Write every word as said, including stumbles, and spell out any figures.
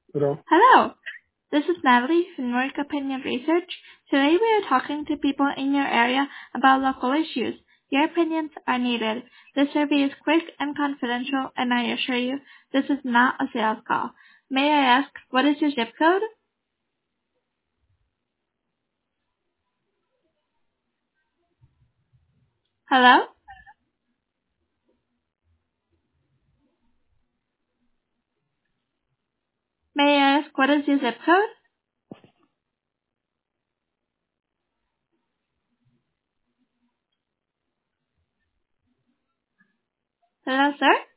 Hello. Hello, this is Natalie from Nordic Opinion Research. Today we are talking to people in your area about local issues. Your opinions are needed. This survey is quick and confidential, and I assure you, this is not a sales call. May I ask, what is your zip code? Hello? May I ask, what is your zip code? Hello, sir?